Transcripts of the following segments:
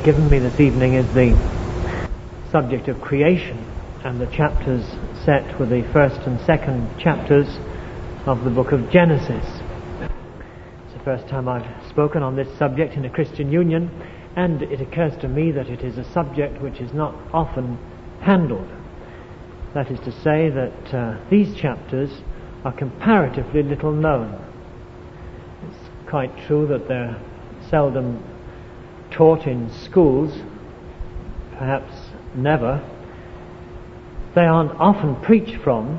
given me this evening is the subject of creation, and the chapters set with the first and second chapters of the book of Genesis. It's the first time I've spoken on this subject in a Christian union, and it occurs to me that it is a subject which is not often handled. That is to say that these chapters are comparatively little known. It's quite true that they're seldom taught in schools, perhaps never. They aren't often preached from.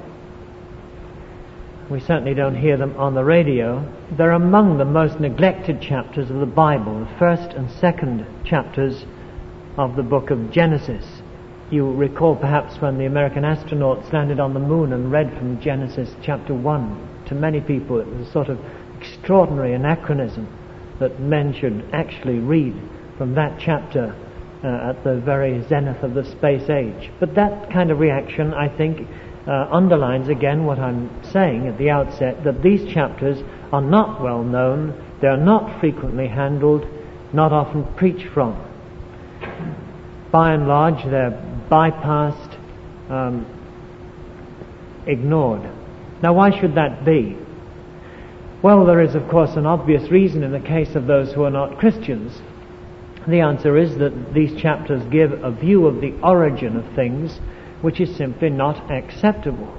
We certainly don't hear them on the radio. They're among the most neglected chapters of the Bible, the first and second chapters of the book of Genesis. You recall perhaps when the American astronauts landed on the moon and read from Genesis chapter 1. To many people it was a sort of extraordinary anachronism that men should actually read from that chapter at the very zenith of the space age. But that kind of reaction, I think, underlines again what I'm saying at the outset, that these chapters are not well known, they are not frequently handled, not often preached from. By and large, they're bypassed, ignored. Now, why should that be? Well, there is, of course, an obvious reason in the case of those who are not Christians. The answer is that these chapters give a view of the origin of things which is simply not acceptable.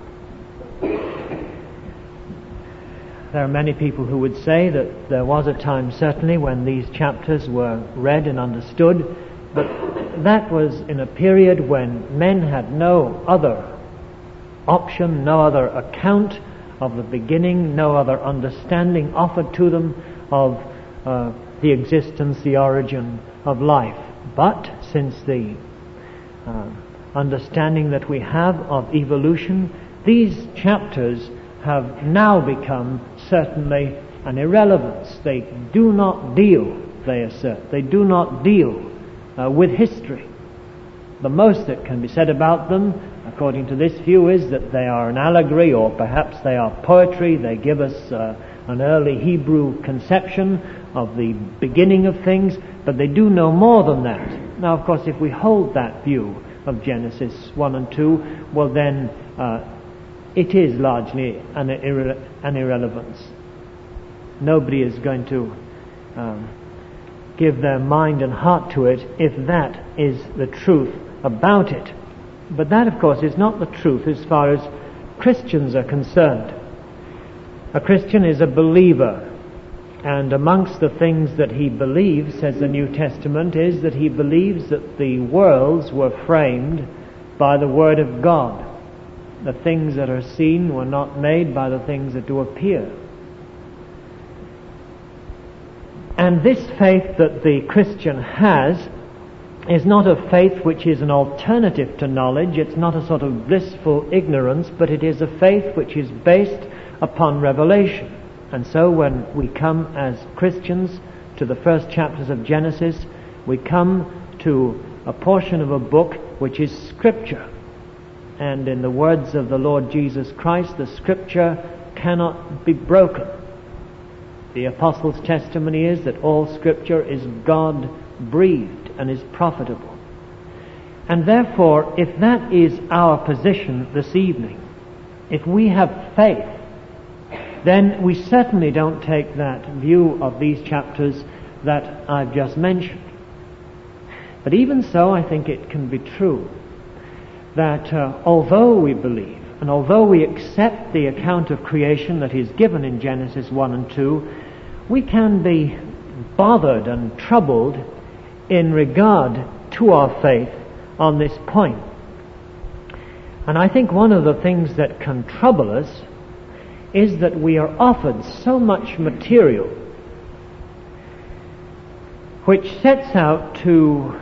There are many people who would say that there was a time, certainly, when these chapters were read and understood, but that was in a period when men had no other option, no other account of the beginning, no other understanding offered to them of the existence, the origin of life. But since the understanding that we have of evolution, these chapters have now become certainly an irrelevance. They do not deal, they assert, they do not deal with history. The most that can be said about them, according to this view, is that they are an allegory, or perhaps they are poetry. They give us an early Hebrew conception of the beginning of things, but they do no more than that. Now, of course, if we hold that view of Genesis 1 and 2, well then it is largely an irrelevance. Nobody is going to give their mind and heart to it if that is the truth about it. But that, of course, is not the truth as far as Christians are concerned. A Christian is a believer, and amongst the things that he believes, says the New Testament, is that he believes that the worlds were framed by the Word of God. The things that are seen were not made by the things that do appear. And this faith that the Christian has is not a faith which is an alternative to knowledge. It's not a sort of blissful ignorance, but it is a faith which is based upon revelation. And so when we come as Christians to the first chapters of Genesis, we come to a portion of a book which is Scripture. And in the words of the Lord Jesus Christ, the Scripture cannot be broken. The Apostles' testimony is that all Scripture is God-breathed and is profitable. And therefore, if that is our position this evening, if we have faith, then we certainly don't take that view of these chapters that I've just mentioned. But even so, I think it can be true that although we believe, and although we accept the account of creation that is given in Genesis 1 and 2, we can be bothered and troubled in regard to our faith on this point. And I think one of the things that can trouble us is that we are offered so much material which sets out to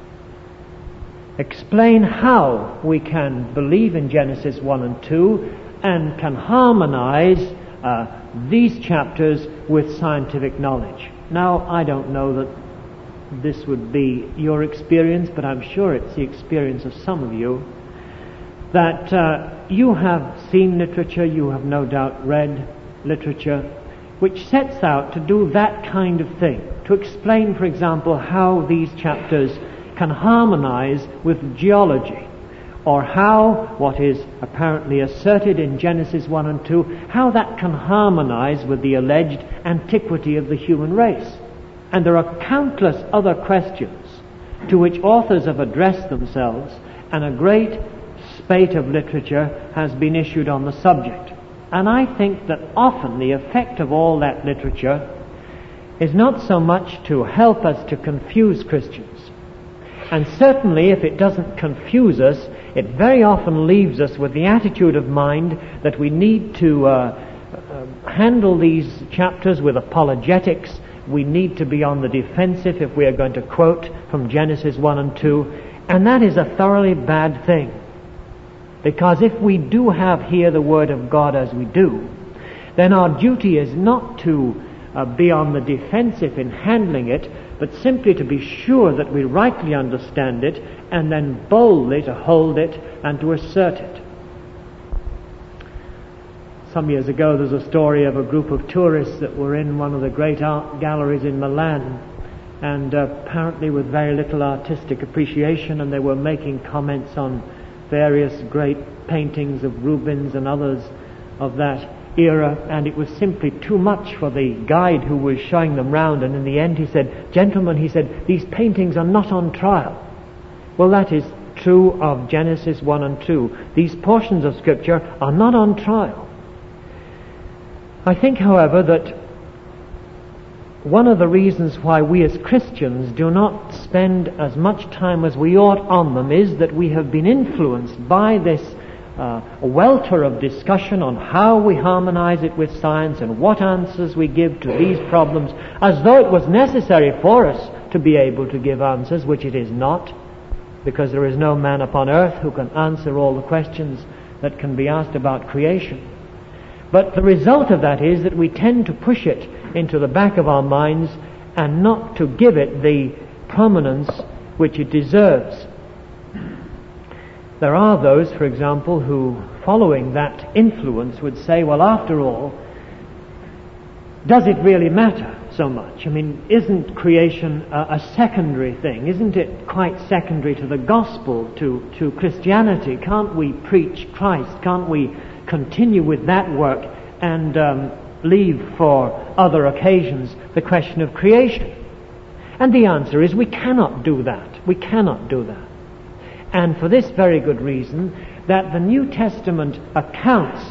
explain how we can believe in Genesis 1 and 2 and can harmonize these chapters with scientific knowledge. Now, I don't know that this would be your experience, but I'm sure it's the experience of some of you, that you have seen literature, you have no doubt read literature, which sets out to do that kind of thing. to explain, for example, how these chapters can harmonize with geology, or how what is apparently asserted in Genesis 1 and 2, how that can harmonize with the alleged antiquity of the human race. And there are countless other questions to which authors have addressed themselves, and a great spate of literature has been issued on the subject. And I think that often the effect of all that literature is not so much to help us to confuse Christians. And certainly if it doesn't confuse us, it very often leaves us with the attitude of mind that we need to handle these chapters with apologetics. We need to be on the defensive if we are going to quote from Genesis 1 and 2. And that is a thoroughly bad thing. Because if we do have here the Word of God as we do, then our duty is not to be on the defensive in handling it, but simply to be sure that we rightly understand it, and then boldly to hold it and to assert it. Some years ago there was a story of a group of tourists that were in one of the great art galleries in Milan, and apparently with very little artistic appreciation, and they were making comments on various great paintings of Rubens and others of that era, and it was simply too much for the guide who was showing them round, and in the end he said, "Gentlemen," he said, "these paintings are not on trial." Well, that is true of Genesis 1 and 2. These portions of Scripture are not on trial. I think, however, that one of the reasons why we as Christians do not spend as much time as we ought on them is that we have been influenced by this welter of discussion on how we harmonize it with science and what answers we give to these problems, as though it was necessary for us to be able to give answers, which it is not, because there is no man upon earth who can answer all the questions that can be asked about creation. But the result of that is that we tend to push it into the back of our minds and not to give it the prominence which it deserves. There are those, for example, who, following that influence, would say, well, after all, does it really matter so much? I mean, isn't creation a secondary thing? Isn't it quite secondary to the gospel, to Christianity? Can't we preach Christ? Can't we continue with that work and leave for other occasions the question of creation? And the answer is we cannot do that. We cannot do that. And for this very good reason, that the New Testament accounts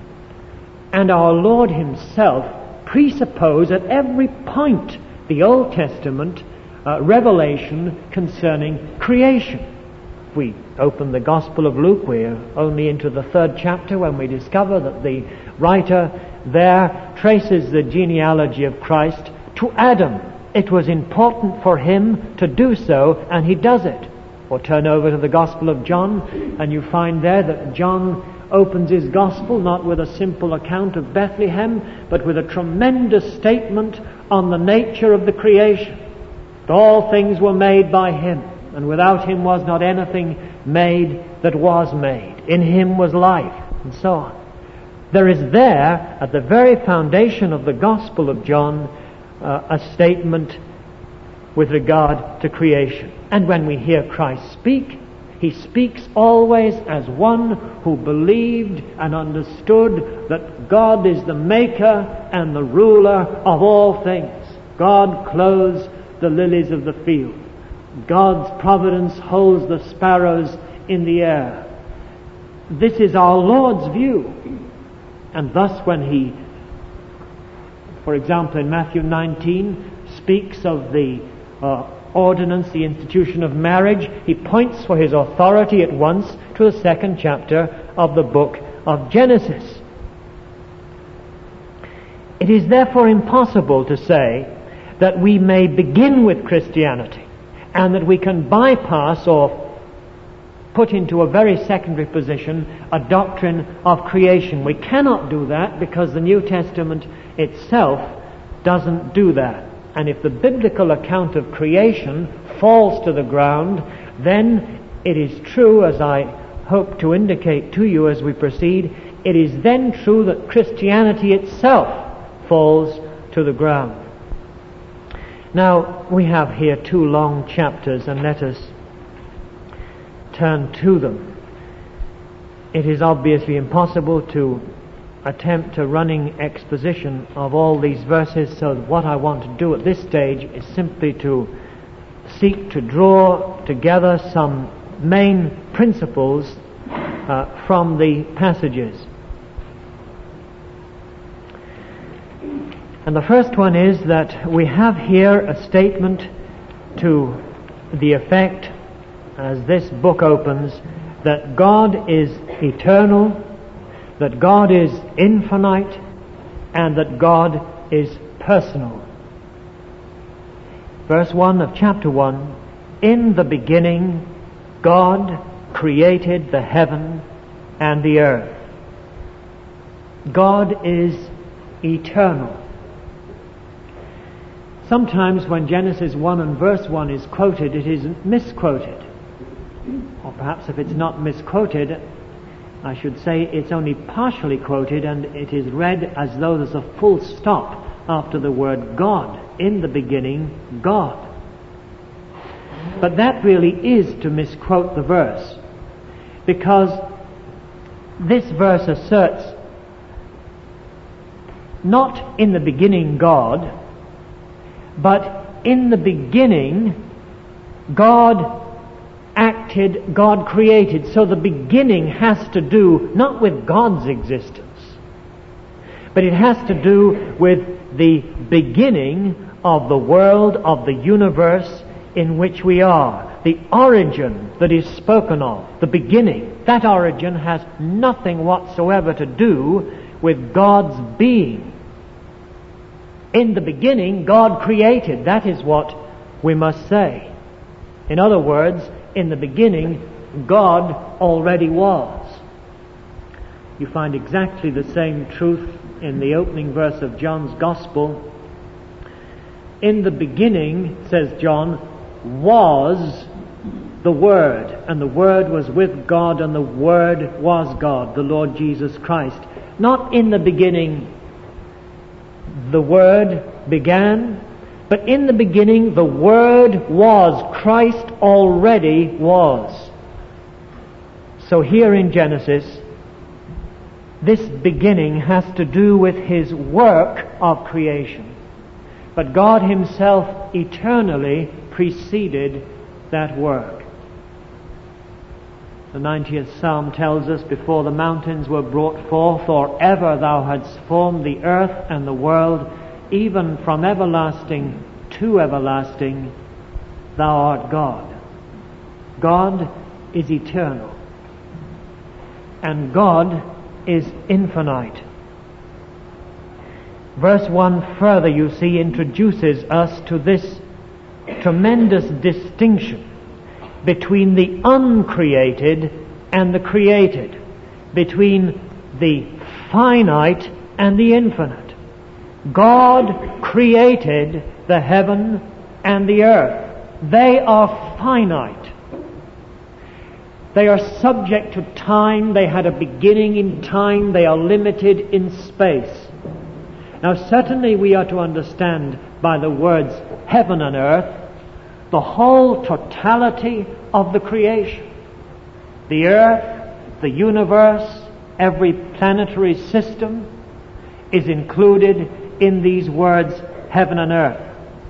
and our Lord Himself presuppose at every point the Old Testament revelation concerning creation. If we open the Gospel of Luke, we're only into the 3rd chapter when we discover that the writer there traces the genealogy of Christ to Adam. It was important for him to do so, and he does it. Or turn over to the Gospel of John, and you find there that John opens his Gospel not with a simple account of Bethlehem, but with a tremendous statement on the nature of the creation. That all things were made by Him, and without Him was not anything made that was made. In Him was life, and so on. There is there, at the very foundation of the Gospel of John, a statement with regard to creation. And when we hear Christ speak, He speaks always as one who believed and understood that God is the maker and the ruler of all things. God clothes the lilies of the field. God's providence holds the sparrows in the air. This is our Lord's view. And thus when He, for example in Matthew 19, speaks of the ordinance, the institution of marriage, He points for His authority at once to the 2nd chapter of the book of Genesis. It is therefore impossible to say that we may begin with Christianity and that we can bypass or put into a very secondary position a doctrine of creation. We cannot do that because the New Testament itself doesn't do that. And if the biblical account of creation falls to the ground, then it is true, as I hope to indicate to you as we proceed, it is then true that Christianity itself falls to the ground. Now, we have here 2 long chapters, and let us turn to them. It is obviously impossible to attempt a running exposition of all these verses, so what I want to do at this stage is simply to seek to draw together some main principles from the passages. And the first one is that we have here a statement to the effect, as this book opens, that God is eternal, that God is infinite, and that God is personal. Verse 1 of chapter 1, in the beginning God created the heaven and the earth. God is eternal. Sometimes when Genesis 1 and verse 1 is quoted, it is misquoted. Or perhaps if it's not misquoted, I should say it's only partially quoted, and it is read as though there's a full stop after the word God. In the beginning, God. But that really is to misquote the verse, because this verse asserts not in the beginning God, but in the beginning God acted, God created. So the beginning has to do not with God's existence, but it has to do with the beginning of the world, of the universe in which we are. The origin that is spoken of, the beginning, that origin has nothing whatsoever to do with God's being. In the beginning, God created. That is what we must say. In other words, in the beginning, God already was. You find exactly the same truth in the opening verse of John's Gospel. In the beginning, says John, was the Word, and the Word was with God, and the Word was God, the Lord Jesus Christ. Not in the beginning the Word began, but in the beginning the Word was. Christ already was. So here in Genesis, this beginning has to do with His work of creation. But God Himself eternally preceded that work. The 90th Psalm tells us, before the mountains were brought forth, or ever Thou hadst formed the earth and the world, even from everlasting to everlasting, Thou art God. God is eternal. And God is infinite. Verse 1 further, you see, introduces us to this tremendous distinction between the uncreated and the created, between the finite and the infinite. God created the heaven and the earth. They are finite. They are subject to time. They had a beginning in time. They are limited in space. Now, certainly we are to understand by the words heaven and earth the whole totality of the creation. The earth, the universe, every planetary system is included in these words heaven and earth.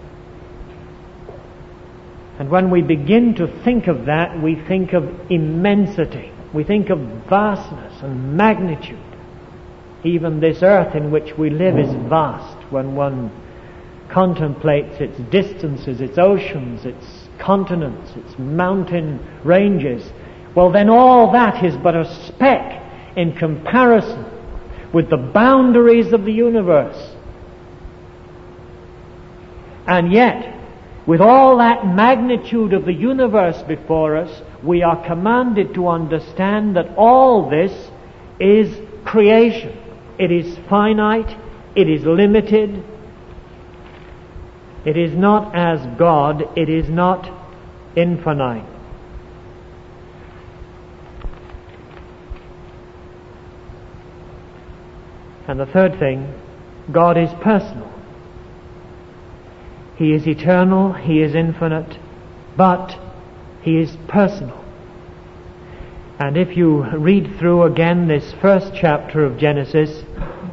And when we begin to think of that, we think of immensity. We think of vastness and magnitude. Even this earth in which we live is vast when one contemplates its distances, its oceans, its continents, its mountain ranges. Well, then all that is but a speck in comparison with the boundaries of the universe. And yet, with all that magnitude of the universe before us, we are commanded to understand that all this is creation. It is finite, it is limited. It is not as God, it is not infinite. And the third thing, God is personal. He is eternal, He is infinite, but He is personal. And if you read through again this first chapter of Genesis,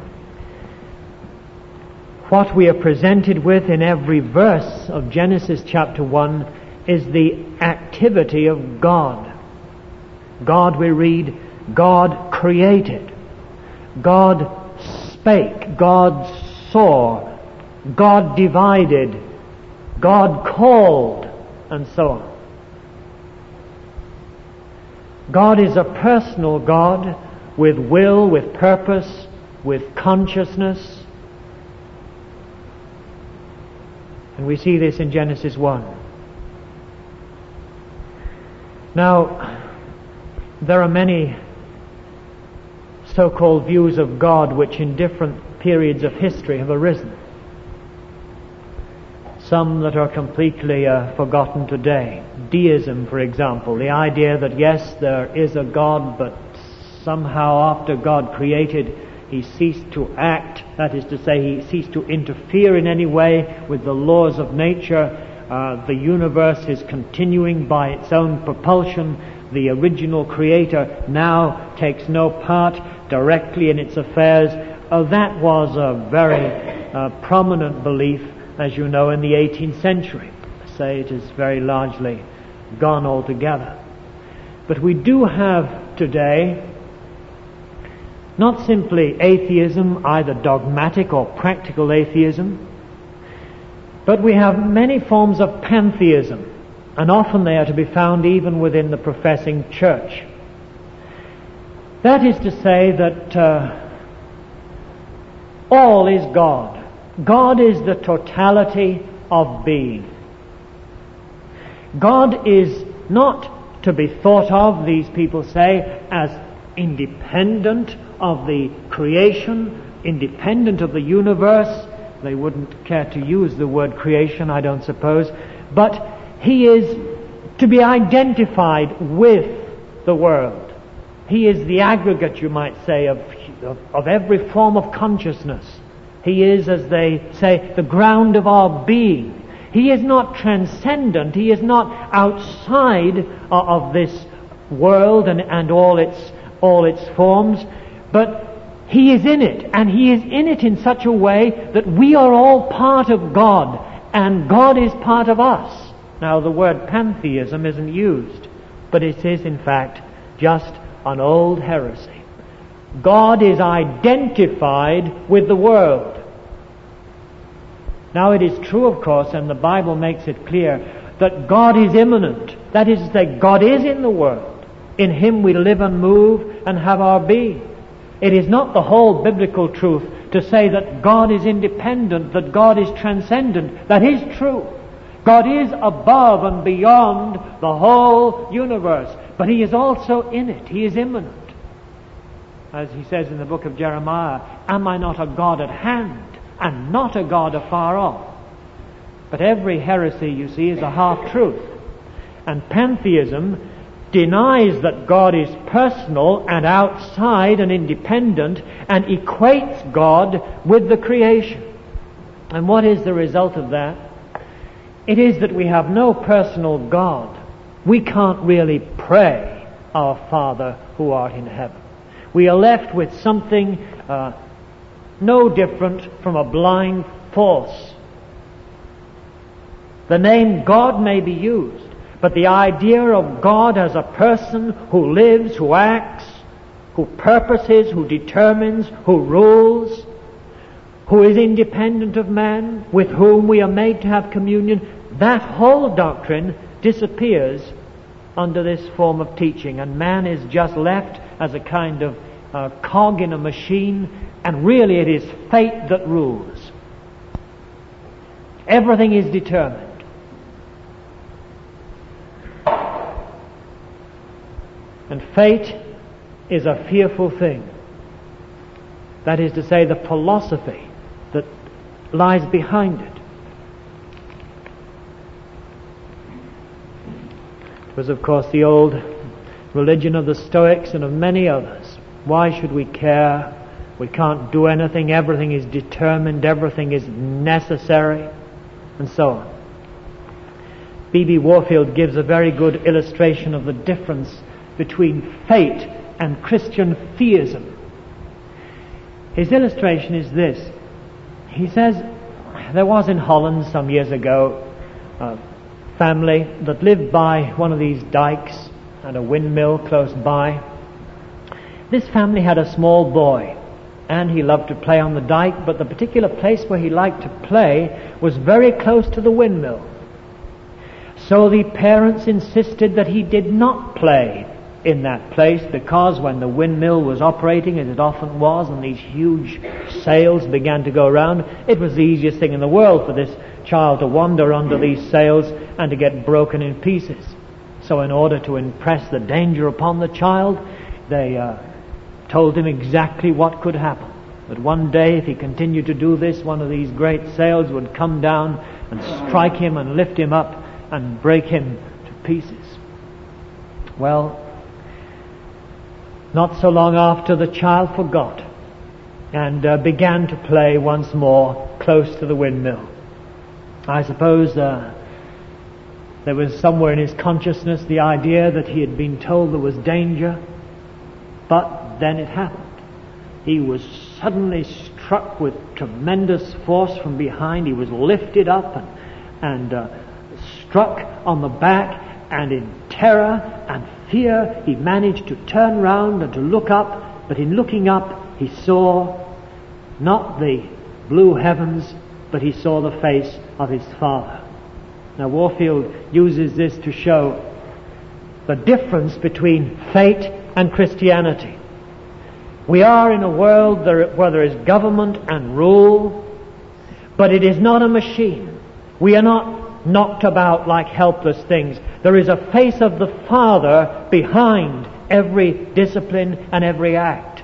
what we are presented with in every verse of Genesis chapter 1 is the activity of God. God, we read, God created, God spake, God saw, God divided, God called, and so on. God is a personal God with will, with purpose, with consciousness. And we see this in Genesis 1. Now, there are many so-called views of God which in different periods of history have arisen. Some that are completely forgotten today. Deism, for example, the idea that yes, there is a God, but somehow after God created, He ceased to act, that is to say, He ceased to interfere in any way with the laws of nature. The universe is continuing by its own propulsion. The original Creator now takes no part directly in its affairs. That was a very prominent belief, as you know, in the 18th century. Say it is very largely gone altogether. But we do have today not simply atheism, either dogmatic or practical atheism, but we have many forms of pantheism, and often they are to be found even within the professing church. That is to say that all is God. God is the totality of being. God is not to be thought of, these people say, as independent of the creation, independent of the universe. They wouldn't care to use the word creation, I don't suppose. But He is to be identified with the world. He is the aggregate, you might say, of every form of consciousness. He is, as they say, the ground of our being. He is not transcendent. He is not outside of this world and all its forms, but He is in it, and He is in it in such a way that we are all part of God, and God is part of us. Now, the word pantheism isn't used, but it is in fact just an old heresy. God is identified with the world. Now, it is true, of course, and the Bible makes it clear, that God is immanent. That is to say, God is in the world. In Him we live and move and have our being. It is not the whole biblical truth to say that God is independent, that God is transcendent. That is true. God is above and beyond the whole universe, but He is also in it. He is immanent. As He says in the book of Jeremiah, am I not a God at hand and not a God afar off? But every heresy, you see, is a half-truth. And pantheism denies that God is personal and outside and independent and equates God with the creation. And what is the result of that? It is that we have no personal God. We can't really pray, Our Father who art in heaven. We are left with something no different from a blind force. The name God may be used, but the idea of God as a person who lives, who acts, who purposes, who determines, who rules, who is independent of man, with whom we are made to have communion, that whole doctrine disappears under this form of teaching, and man is just left as a kind of cog in a machine, and really it is fate that rules. Everything is determined. And fate is a fearful thing. That is to say, the philosophy that lies behind it. It was, of course, the old religion of the Stoics and of many others. Why should we care? We can't do anything. Everything is determined. Everything is necessary. and so on. B.B. Warfield gives a very good illustration of the difference between fate and Christian theism. His illustration is this. He says, there was in Holland some years ago a family that lived by one of these dikes and a windmill close by. This family had a small boy, and he loved to play on the dike, but the particular place where he liked to play was very close to the windmill. So the parents insisted that he did not play in that place, because when the windmill was operating, as it often was, and these huge sails began to go around, it was the easiest thing in the world for this child to wander under these sails and to get broken in pieces. So in order to impress the danger upon the child, they told him exactly what could happen. That one day, if he continued to do this, one of these great sails would come down and strike him and lift him up and break him to pieces. Well, not so long after, the child forgot and began to play once more close to the windmill. I suppose there was somewhere in his consciousness the idea that he had been told there was danger, but then it happened. He was suddenly struck with tremendous force from behind. He was lifted up and struck on the back, and in terror and fear he managed to turn round and to look up, but in looking up he saw not the blue heavens, but he saw the face of his father. Now Warfield uses this to show the difference between fate and Christianity. We are in a world where there is government and rule, but it is not a machine. We are not knocked about like helpless things. There is a face of the Father behind every discipline and every act.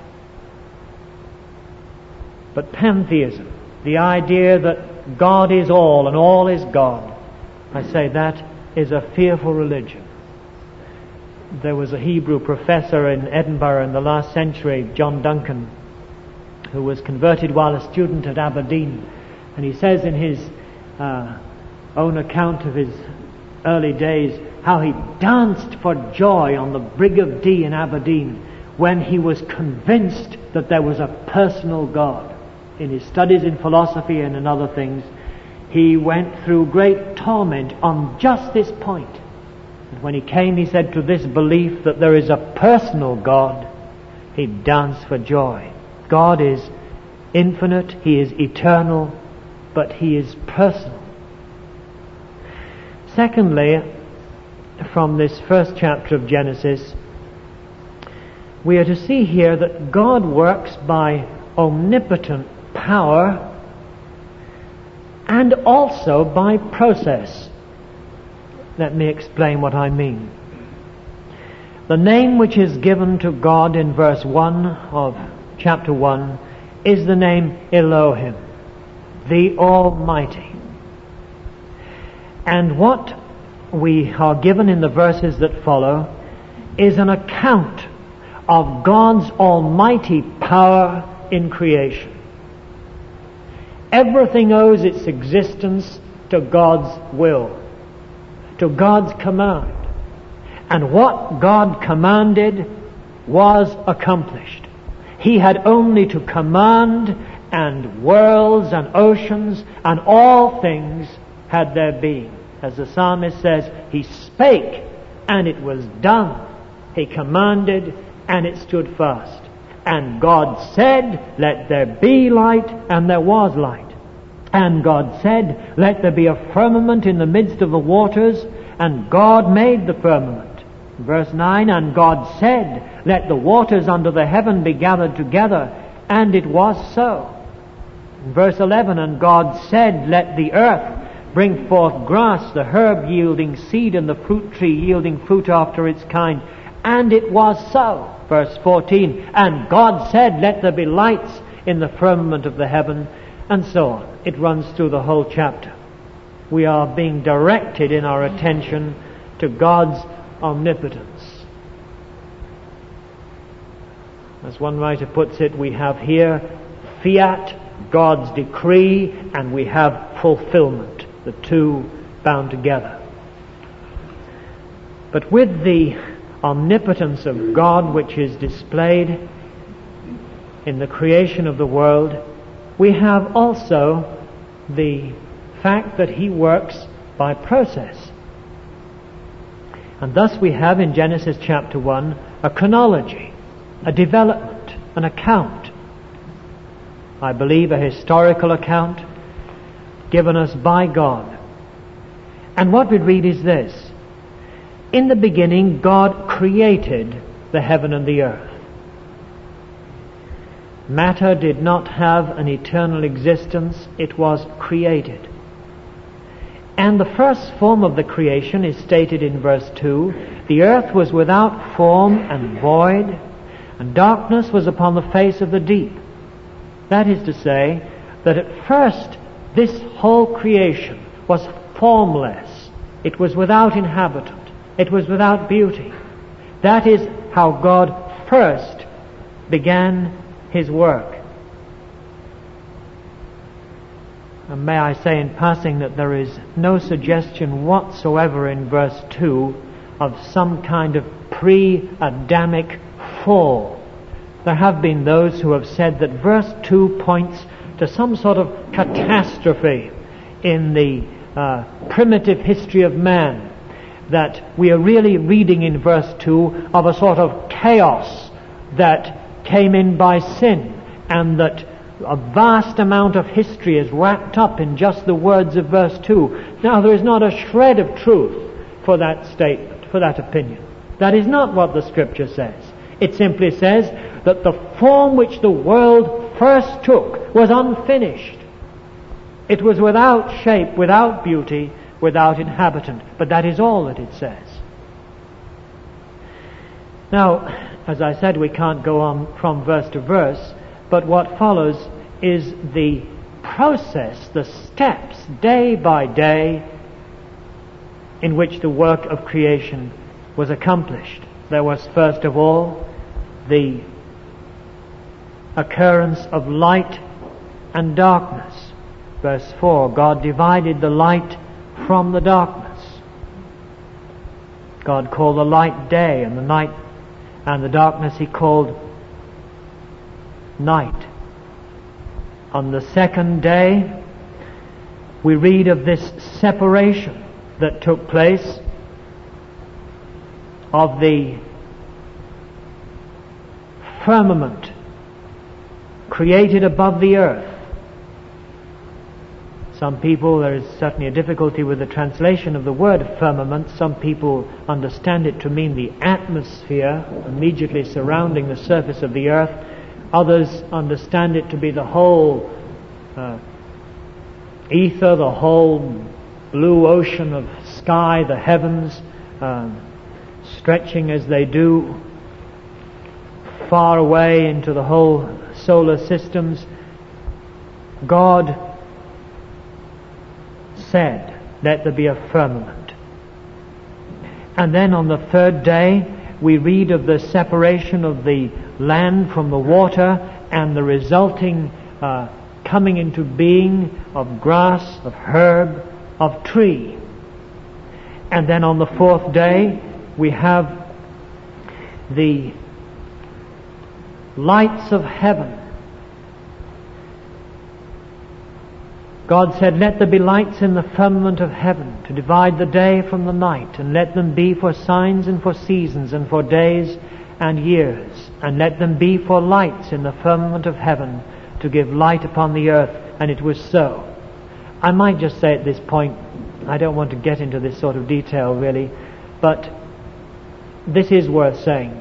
But pantheism, the idea that God is all and all is God, I say that is a fearful religion. There was a Hebrew professor in Edinburgh in the last century, John Duncan, who was converted while a student at Aberdeen. And he says in his own account of his early days how he danced for joy on the Brig of Dee in Aberdeen when he was convinced that there was a personal God. In his studies in philosophy and in other things, he went through great torment on just this point. And when he came, he said, to this belief that there is a personal God, he danced for joy. God is infinite, he is eternal, but he is personal. Secondly, from this first chapter of Genesis, we are to see here that God works by omnipotent power and also by process. Let me explain what I mean. The name which is given to God in verse 1 of chapter 1 is the name Elohim, the Almighty. And what we are given in the verses that follow is an account of God's almighty power in creation. Everything owes its existence to God's will, to God's command. And what God commanded was accomplished. He had only to command, and worlds and oceans and all things had their being. As the psalmist says, he spake and it was done. He commanded and it stood fast. And God said, let there be light, and there was light. And God said, let there be a firmament in the midst of the waters, and God made the firmament. Verse 9, and God said, let the waters under the heaven be gathered together, and it was so. Verse 11, and God said, let the earth bring forth grass, the herb yielding seed, and the fruit tree yielding fruit after its kind. And it was so. Verse 14, and God said, let there be lights in the firmament of the heaven, and so on. It runs through the whole chapter. We are being directed in our attention to God's omnipotence. As one writer puts it, we have here fiat, God's decree, and we have fulfillment, the two bound together. But with the omnipotence of God which is displayed in the creation of the world, we have also the fact that He works by process. And thus we have in Genesis chapter 1 a chronology, a development, an account. I believe a historical account given us by God. And what we read is this: in the beginning God created the heaven and the earth. Matter did not have an eternal existence, it was created. And the first form of the creation is stated in verse 2. The earth was without form and void, and darkness was upon the face of the deep. That is to say, that at first this whole creation was formless. It was without inhabitant. It was without beauty. That is how God first began His work. And may I say in passing that there is no suggestion whatsoever in verse 2 of some kind of pre-Adamic fall. There have been those who have said that verse 2 points to some sort of catastrophe in the primitive history of man, that we are really reading in verse 2 of a sort of chaos that came in by sin, and that a vast amount of history is wrapped up in just the words of verse 2. Now, there is not a shred of truth for that statement, for that opinion. That is not what the Scripture says. It simply says that the form which the world first took was unfinished. It was without shape, without beauty, without inhabitant. But that is all that it says. Now, as I said, we can't go on from verse to verse, but what follows is the process, the steps, day by day, in which the work of creation was accomplished. There was first of all the occurrence of light and darkness. Verse 4, God divided the light from the darkness. God called the light day, and the night and the darkness He called night. On the second day, we read of this separation that took place of the firmament created above the earth. Some people, there is certainly a difficulty with the translation of the word firmament. Some people understand it to mean the atmosphere immediately surrounding the surface of the earth. Others understand it to be the whole ether, the whole blue ocean of sky, the heavens, stretching as they do far away into the whole solar systems. God said, let there be a firmament. And then on the third day, we read of the separation of the land from the water and the resulting coming into being of grass, of herb, of tree. And then on the fourth day, we have the lights of heaven. God said, let there be lights in the firmament of heaven to divide the day from the night, and let them be for signs and for seasons and for days and years, and let them be for lights in the firmament of heaven to give light upon the earth. And it was so. I might just say at this point, I don't want to get into this sort of detail really, but this is worth saying.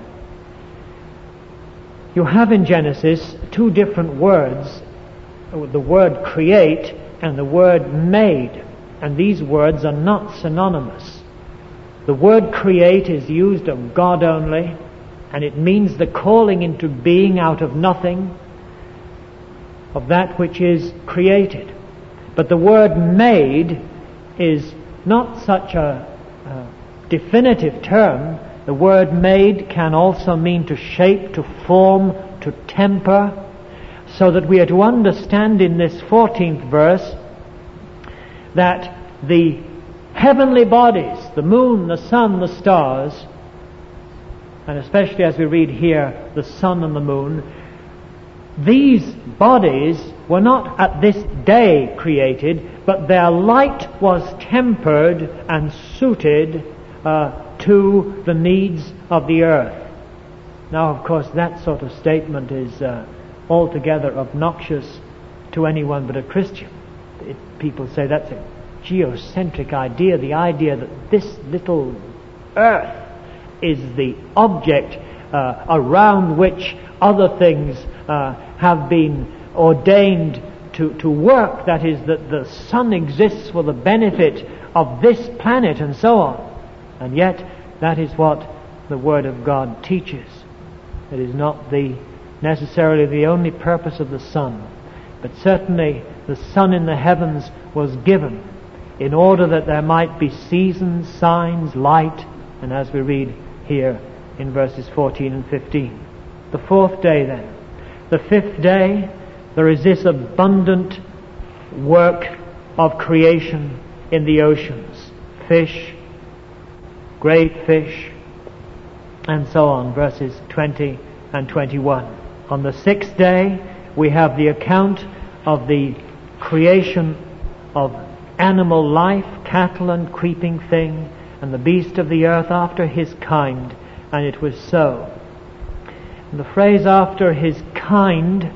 You have in Genesis two different words, the word create and the word made, and these words are not synonymous. The word create is used of God only, and it means the calling into being out of nothing of that which is created. But the word made is not such a definitive term. The word made can also mean to shape, to form, to temper, so that we are to understand in this 14th verse that the heavenly bodies, the moon, the sun, the stars, and especially as we read here, the sun and the moon, these bodies were not at this day created, but their light was tempered and suited to the needs of the earth. Now, of course, that sort of statement is altogether obnoxious to anyone but a Christian. People say that's a geocentric idea, the idea that this little earth is the object around which other things have been ordained to work. That is, that the sun exists for the benefit of this planet and so on. And yet, that is what the Word of God teaches. It is not necessarily the only purpose of the sun, but certainly the sun in the heavens was given in order that there might be seasons, signs, light, and as we read here in verses 14 and 15. The fourth day then. The fifth day, there is this abundant work of creation in the oceans. Fish, great fish, and so on, verses 20 and 21. On the sixth day, we have the account of the creation of animal life, cattle and creeping thing, and the beast of the earth after his kind, and it was so. And the phrase after his kind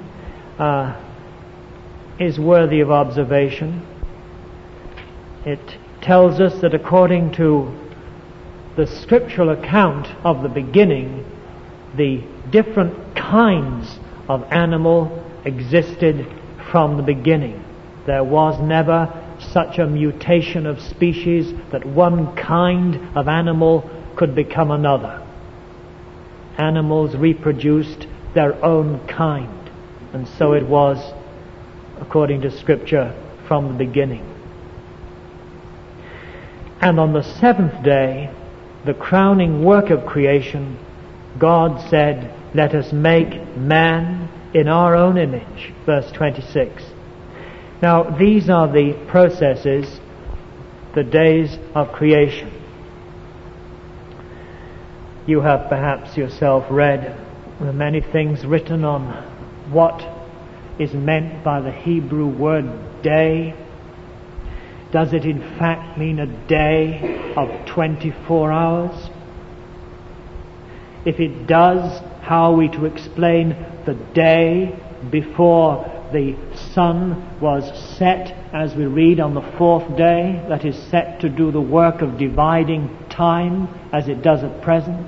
is worthy of observation. It tells us that according to the scriptural account of the beginning, the different kinds of animal existed from the beginning. There was never such a mutation of species that one kind of animal could become another. Animals reproduced their own kind, and so it was according to Scripture from the beginning. And on the seventh day, the crowning work of creation, God said, "Let us make man in our own image." Verse 26. Now, these are the processes, the days of creation. You have perhaps yourself read the many things written on what is meant by the Hebrew word day. Does it in fact mean a day of 24 hours? If it does, how are we to explain the day before the sun was set, as we read on the fourth day, that is set to do the work of dividing time as it does at present?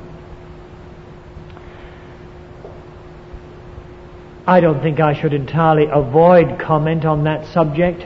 I don't think I should entirely avoid comment on that subject.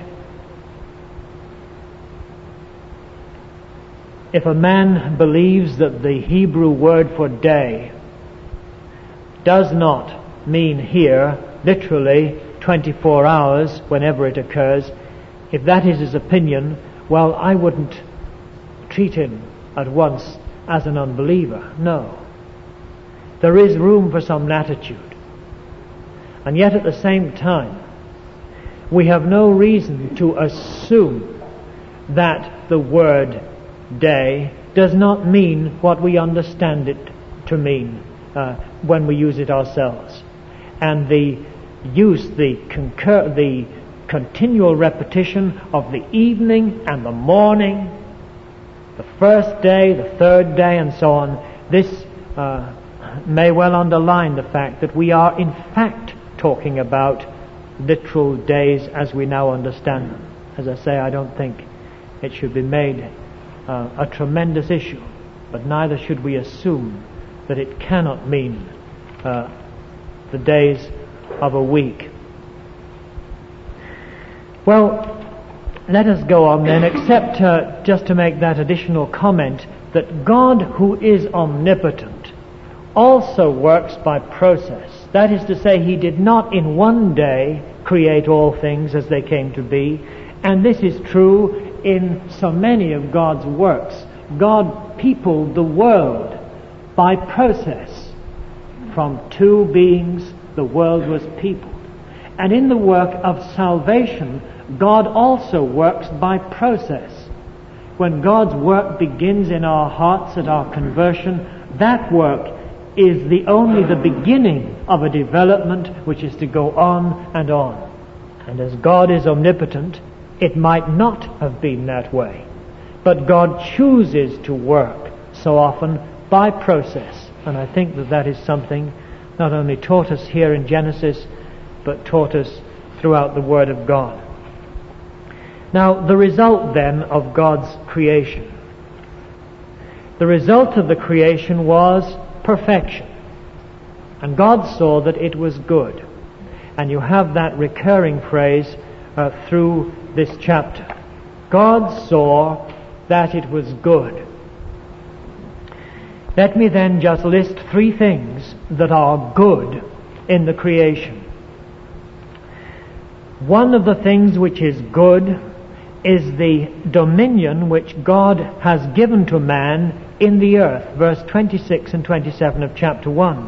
If a man believes that the Hebrew word for day does not mean here literally 24 hours whenever it occurs, if that is his opinion, well, I wouldn't treat him at once as an unbeliever. No. There is room for some latitude. And yet at the same time, we have no reason to assume that the word day does not mean what we understand it to mean when we use it ourselves. And the continual repetition of the evening and the morning, the first day, the third day, and so on, this may well underline the fact that we are in fact talking about literal days as we now understand them. As I say, I don't think it should be made a tremendous issue, but neither should we assume that it cannot mean the days of a week. Well, let us go on then, except just to make that additional comment that God, who is omnipotent, also works by process. That is to say, He did not in one day create all things as they came to be, and this is true in so many of God's works. God peopled the world by process. From two beings, the world was peopled. And in the work of salvation, God also works by process. when God's work begins in our hearts at our conversion, that work is only the beginning of a development which is to go on and on. And as God is omnipotent, it might not have been that way. But God chooses to work so often by process. And I think that is something not only taught us here in Genesis, but taught us throughout the Word of God. Now, the result then of God's creation. The result of the creation was perfection. And God saw that it was good. And you have that recurring phrase through this chapter. God saw that it was good. Let me then just list 3 things that are good in the creation. One of the things which is good is the dominion which God has given to man in the earth. Verse 26 and 27 of chapter 1.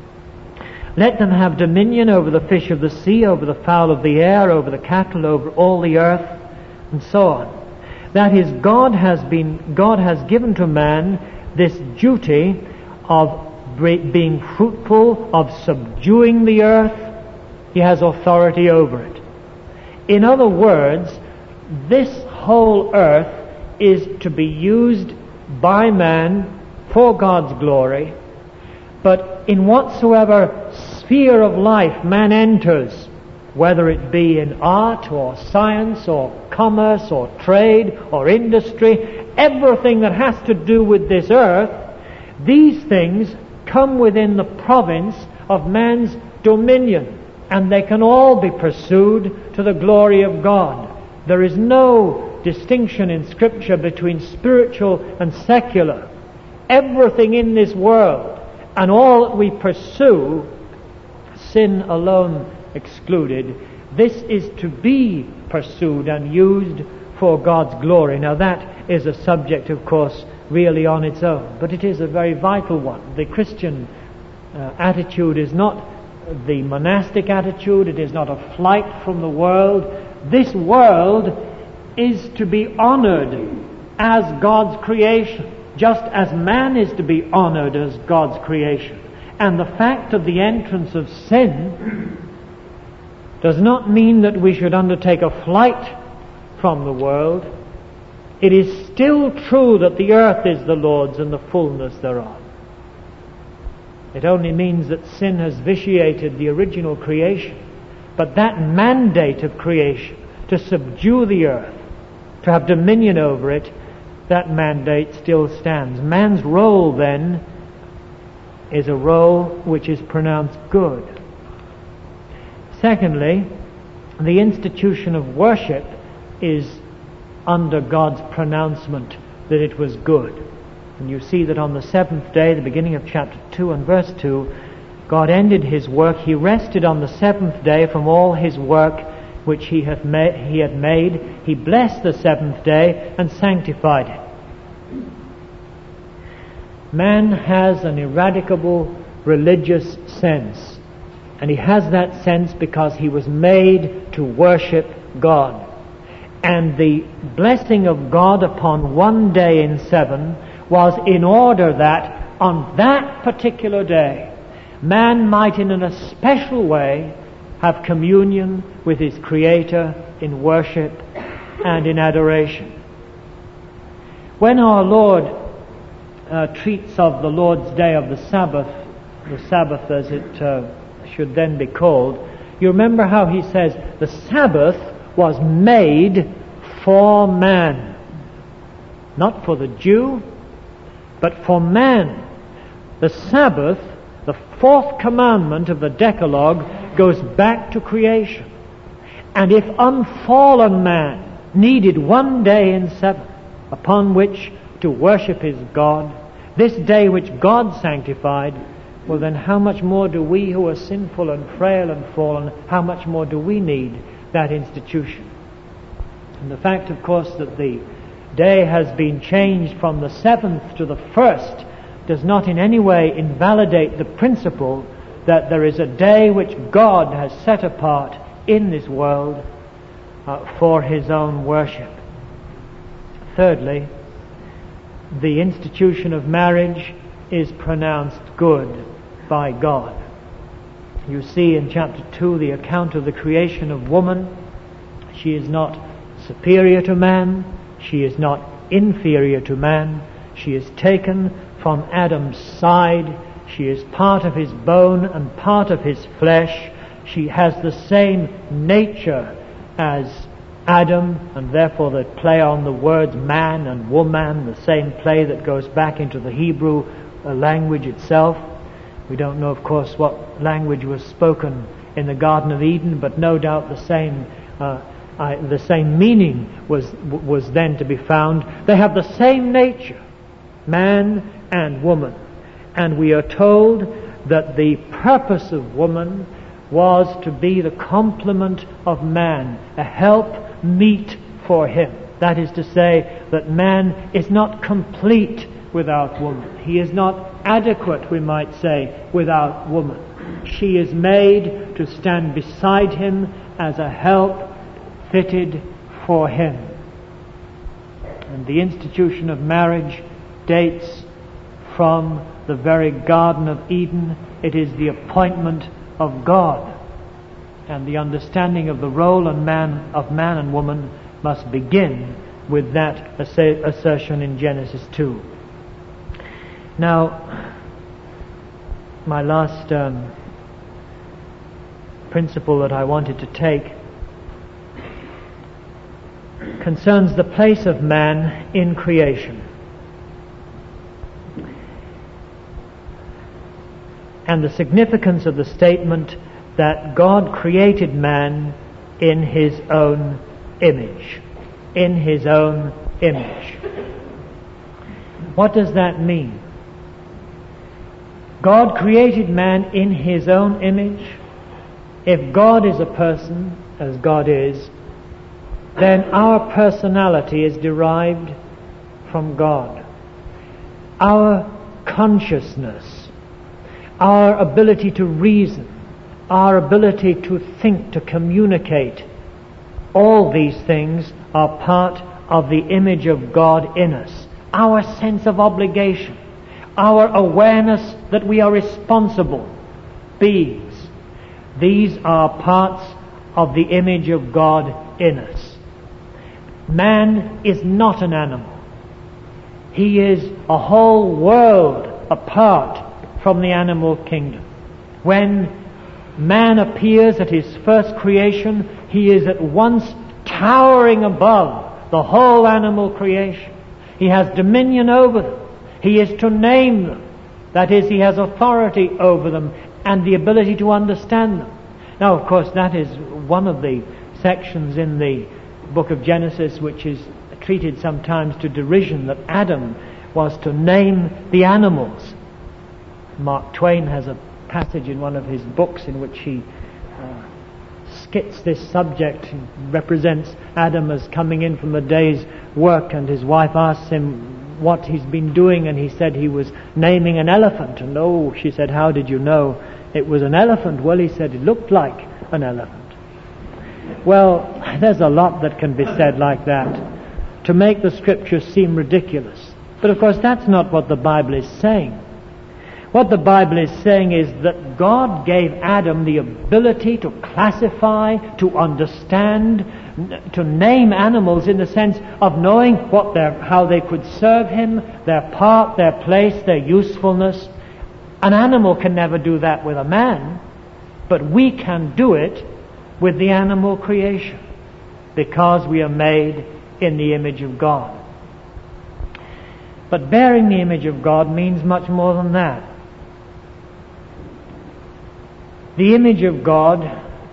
Let them have dominion over the fish of the sea, over the fowl of the air, over the cattle, over all the earth, and so on. That is, God has given to man this duty of being fruitful, of subduing the earth. He has authority over it. In other words, this whole earth is to be used by man for God's glory, but in whatsoever sphere of life man enters, whether it be in art or science or commerce or trade or industry, everything that has to do with this earth, these things come within the province of man's dominion, and they can all be pursued to the glory of God. There is no distinction in Scripture between spiritual and secular. Everything in this world and all that we pursue, sin alone excluded, this is to be pursued and used for God's glory. Now that is a subject, of course, really on its own, but it is a very vital one. The Christian attitude is not the monastic attitude. It is not a flight from the world. This world is to be honored as God's creation, just as man is to be honored as God's creation. And the fact of the entrance of sin does not mean that we should undertake a flight from the world. It is still true that the earth is the Lord's and the fullness thereof. It only means that sin has vitiated the original creation. But that mandate of creation, to subdue the earth, to have dominion over it, that mandate still stands. Man's role, then, is a role which is pronounced good. Secondly, the institution of worship is under God's pronouncement that it was good. And you see that on the 7th day, the beginning of chapter 2 and verse 2, God ended His work. He rested on the 7th day from all His work which He had made. He blessed the 7th day and sanctified it. Man has an ineradicable religious sense. And he has that sense because he was made to worship God. And the blessing of God upon one day in 7 was in order that on that particular day, man might in an especial way have communion with his Creator in worship and in adoration. When our Lord treats of the Lord's Day of the Sabbath as it should then be called, you remember how He says the Sabbath was made for man. Not for the Jew, but for man. The Sabbath, the 4th commandment of the Decalogue, goes back to creation. And if unfallen man needed one day in 7 upon which to worship his God, this day which God sanctified, well then how much more do we who are sinful and frail and fallen, how much more do we need that institution? And the fact, of course, that the day has been changed from the 7th to the 1st does not in any way invalidate the principle that there is a day which God has set apart in this world for His own worship. Thirdly, the institution of marriage is pronounced good by God. You see in chapter 2 the account of the creation of woman. She is not superior to man. She is not inferior to man. She is taken from Adam's side. She is part of his bone and part of his flesh. She has the same nature as Adam, and therefore the play on the words man and woman, the same play that goes back into the Hebrew language itself. We don't know, of course, what language was spoken in the Garden of Eden, but no doubt the same meaning was then to be found. They have the same nature, man and woman. And we are told that the purpose of woman was to be the complement of man, a help meet for him. That is to say that man is not complete without woman. He is not adequate, we might say, without woman. She is made to stand beside him as a help fitted for him. And the institution of marriage dates from the very Garden of Eden. It is the appointment of God. And the understanding of the role of man and woman must begin with that assertion in Genesis 2. Now, my last principle that I wanted to take concerns the place of man in creation. And the significance of the statement that God created man in his own image. In his own image. What does that mean? God created man in his own image. If God is a person, as God is, then our personality is derived from God. Our consciousness, our ability to reason, our ability to think, to communicate, all these things are part of the image of God in us. Our sense of obligation, our awareness that we are responsible beings, these are parts of the image of God in us. Man is not an animal. He is a whole world apart from the animal kingdom. When man appears at his first creation, he is at once towering above the whole animal creation. He has dominion over them. He is to name them. That is, he has authority over them and the ability to understand them. Now, of course, that is one of the sections in the book of Genesis which is treated sometimes to derision, that Adam was to name the animals. Mark Twain has a passage in one of his books in which he skits this subject. He represents Adam as coming in from the day's work, and his wife asks him what he's been doing, and he said he was naming an elephant. And oh, she said, how did you know it was an elephant? Well, he said it looked like an elephant. Well, there's a lot that can be said like that to make the scriptures seem ridiculous. But of course that's not what the Bible is saying. What the Bible is saying is that God gave Adam the ability to classify, to understand, to name animals in the sense of knowing how they could serve him, their part, their place, their usefulness. An animal can never do that with a man, but we can do it with the animal creation because we are made in the image of God. But bearing the image of God means much more than that. The image of God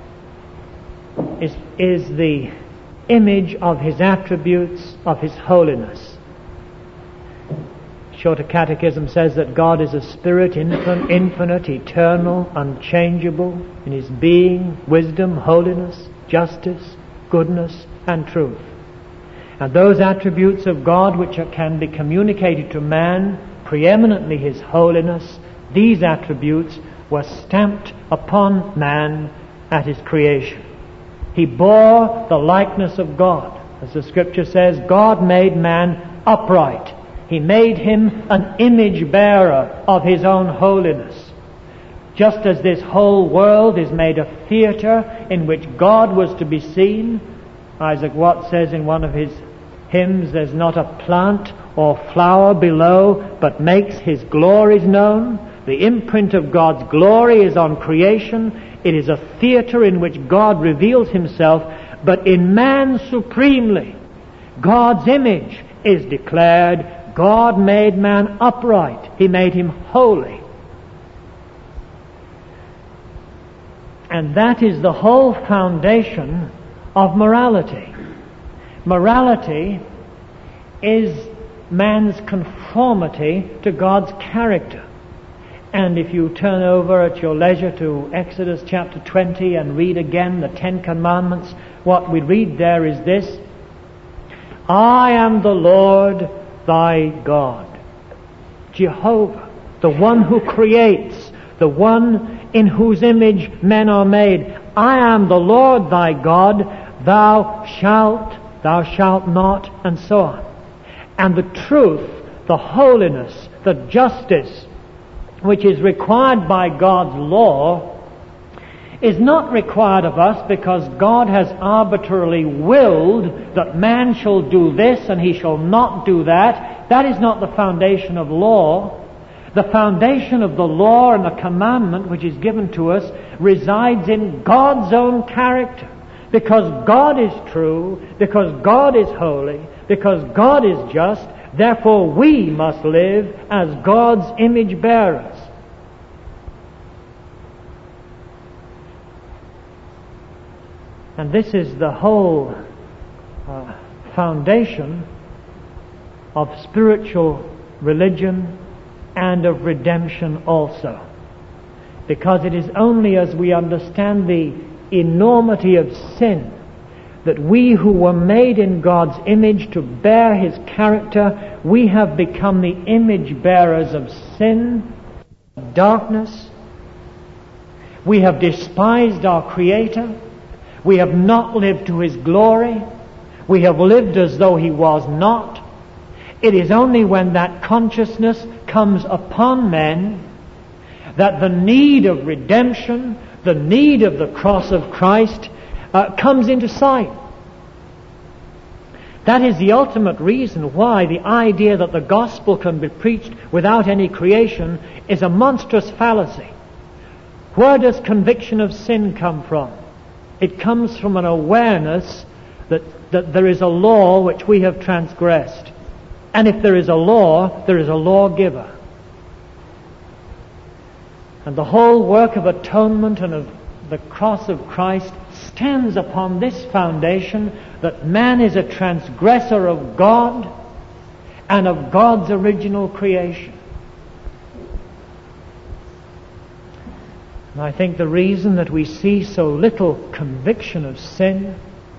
is the image of his attributes, of his holiness. Shorter Catechism says that God is a spirit, infinite, eternal, unchangeable in his being, wisdom, holiness, justice, goodness, and truth. And those attributes of God which can be communicated to man, preeminently his holiness, these attributes were stamped upon man at his creation. He bore the likeness of God. As the Scripture says, God made man upright. He made him an image bearer of his own holiness. Just as this whole world is made a theatre in which God was to be seen, Isaac Watts says in one of his hymns, there's not a plant or flower below, but makes his glories known. The imprint of God's glory is on creation. It is a theatre in which God reveals himself, but in man supremely, God's image is declared. God made man upright. He made him holy. And that is the whole foundation of morality. Morality is man's conformity to God's character. And if you turn over at your leisure to Exodus chapter 20 and read again the Ten Commandments, what we read there is this: I am the Lord thy God. Jehovah, the one who creates, the one in whose image men are made. I am the Lord thy God, thou shalt not, and so on. And the truth, the holiness, the justice which is required by God's law is not required of us because God has arbitrarily willed that man shall do this and he shall not do that. That is not the foundation of law. The foundation of the law and the commandment which is given to us resides in God's own character. Because God is true, because God is holy, because God is just, therefore we must live as God's image bearers. And this is the whole foundation of spiritual religion and of redemption also. Because it is only as we understand the enormity of sin that we who were made in God's image to bear his character, we have become the image bearers of sin, of darkness. We have despised our Creator. We have not lived to his glory. We have lived as though he was not. It is only when that consciousness comes upon men that the need of redemption, the need of the cross of Christ comes into sight. That is the ultimate reason why the idea that the gospel can be preached without any creation is a monstrous fallacy. Where does conviction of sin come from? It comes from an awareness that there is a law which we have transgressed. And if there is a law, there is a lawgiver. And the whole work of atonement and of the cross of Christ stands upon this foundation that man is a transgressor of God and of God's original creation. And I think the reason that we see so little conviction of sin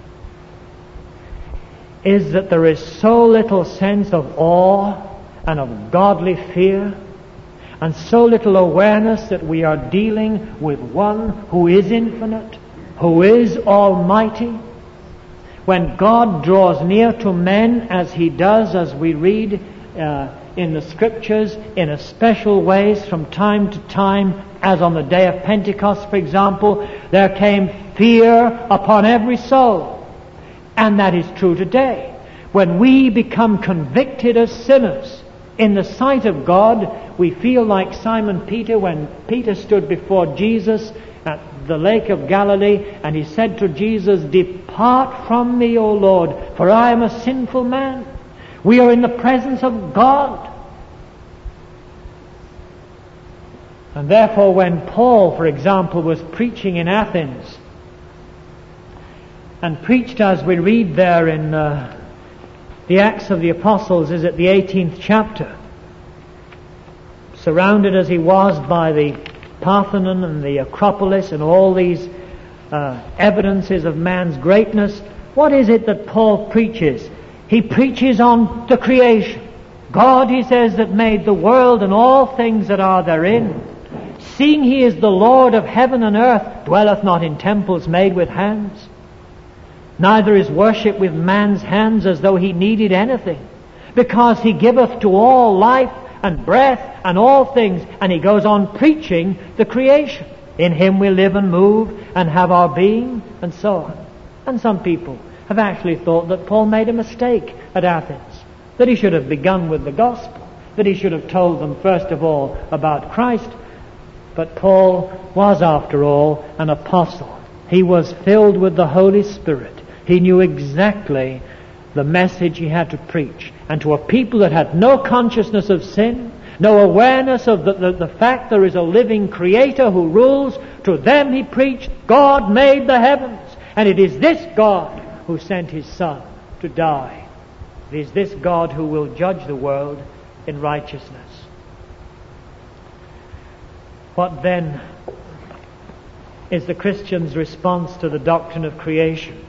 is that there is so little sense of awe and of godly fear, and so little awareness that we are dealing with one who is infinite, who is almighty. When God draws near to men as he does, as we read in the Scriptures, in a special ways from time to time, as on the day of Pentecost, for example, there came fear upon every soul. And that is true today. When we become convicted as sinners in the sight of God, we feel like Simon Peter when Peter stood before Jesus at the Lake of Galilee, and he said to Jesus, "Depart from me, O Lord, for I am a sinful man." We are in the presence of God. And therefore when Paul, for example, was preaching in Athens, and preached as we read there in the Acts of the Apostles, is at the 18th chapter, surrounded as he was by the Parthenon and the Acropolis and all these evidences of man's greatness, what is it that Paul preaches? He preaches on the creation. God, he says, that made the world and all things that are therein. Seeing he is the Lord of heaven and earth, dwelleth not in temples made with hands. neither is worship with man's hands as though he needed anything, because he giveth to all life and breath and all things. And he goes on preaching the creation. In him we live and move and have our being, and so on. And some people have actually thought that Paul made a mistake at Athens, that he should have begun with the gospel, that he should have told them first of all about Christ. But Paul was, after all, an apostle. He was filled with the Holy Spirit. He knew exactly the message he had to preach. And to a people that had no consciousness of sin, no awareness of the fact there is a living Creator who rules, to them he preached, God made the heavens. And it is this God who sent his Son to die. It is this God who will judge the world in righteousness. What then is the Christian's response to the doctrine of creation?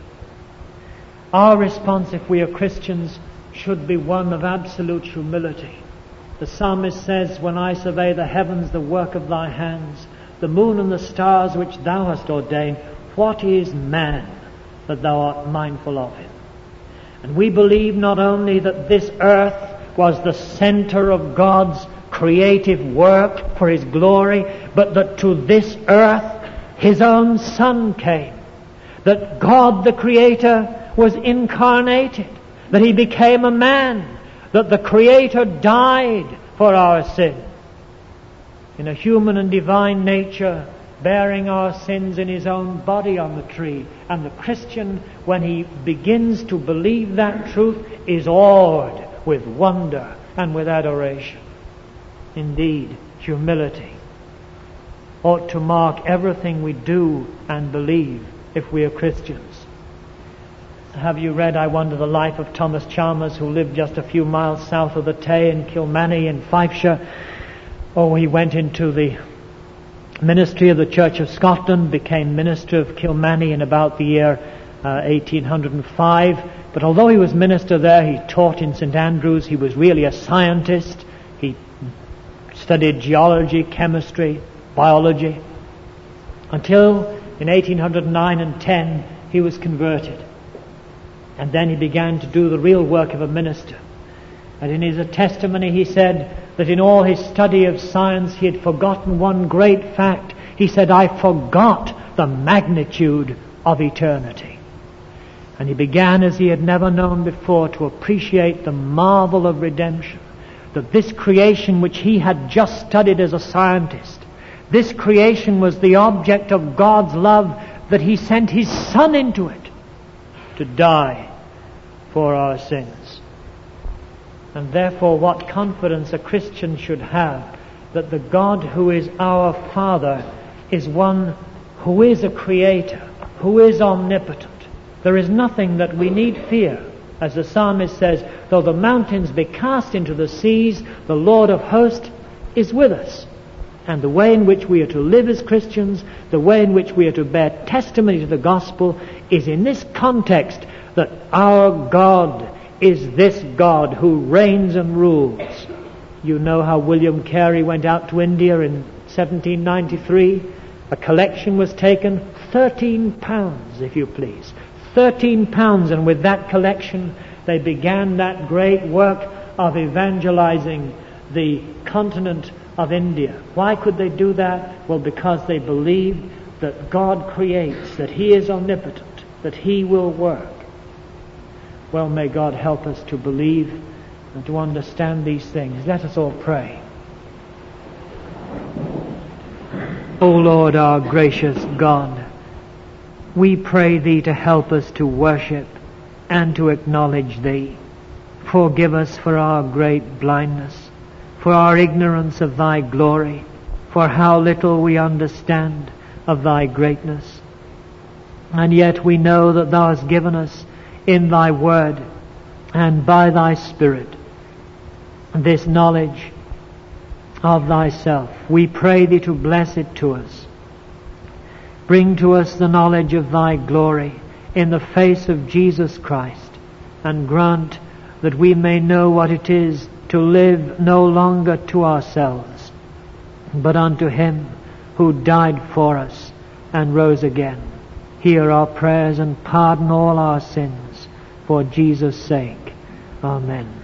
Our response, if we are Christians, should be one of absolute humility. The psalmist says, when I survey the heavens, the work of thy hands, the moon and the stars which thou hast ordained, what is man that thou art mindful of him? And we believe not only that this earth was the center of God's creative work for his glory, but that to this earth his own Son came. That God the Creator was incarnated, that he became a man, that the Creator died for our sin in a human and divine nature, bearing our sins in his own body on the tree. And the Christian, when he begins to believe that truth, is awed with wonder and with adoration. Indeed, humility ought to mark everything we do and believe if we are Christians. Have you read, I wonder, the life of Thomas Chalmers, who lived just a few miles south of the Tay in Kilmany in Fifeshire? Oh, he went into the ministry of the Church of Scotland, became minister of Kilmany in about the year 1805. But although he was minister there, he taught in St Andrews. He was really a scientist. He studied geology, chemistry, biology, until in 1809 and 10 he was converted. And then he began to do the real work of a minister. And in his testimony he said that in all his study of science he had forgotten one great fact. He said, I forgot the magnitude of eternity. And he began, as he had never known before, to appreciate the marvel of redemption. That this creation which he had just studied as a scientist, this creation was the object of God's love, that he sent his Son into it to die for our sins. And therefore what confidence a Christian should have that the God who is our Father is one who is a creator, who is omnipotent. There is nothing that we need fear. As the psalmist says, though the mountains be cast into the seas, the Lord of hosts is with us. And the way in which we are to live as Christians, the way in which we are to bear testimony to the gospel, is in this context that our God is this God who reigns and rules. You know how William Carey went out to India in 1793. A collection was taken, £13, if you please. £13, and with that collection they began that great work of evangelizing the continent of India. Why could they do that? Well, because they believed that God creates, that he is omnipotent, that he will work. Well, may God help us to believe and to understand these things. Let us all pray. O Lord, our gracious God, we pray thee to help us to worship and to acknowledge thee. Forgive us for our great blindness, for our ignorance of thy glory, for how little we understand of thy greatness. And yet we know that thou hast given us in thy word and by thy Spirit this knowledge of thyself. We pray thee to bless it to us. Bring to us the knowledge of thy glory in the face of Jesus Christ, and grant that we may know what it is to live no longer to ourselves, but unto him who died for us and rose again. hear our prayers and pardon all our sins. For Jesus' sake. Amen.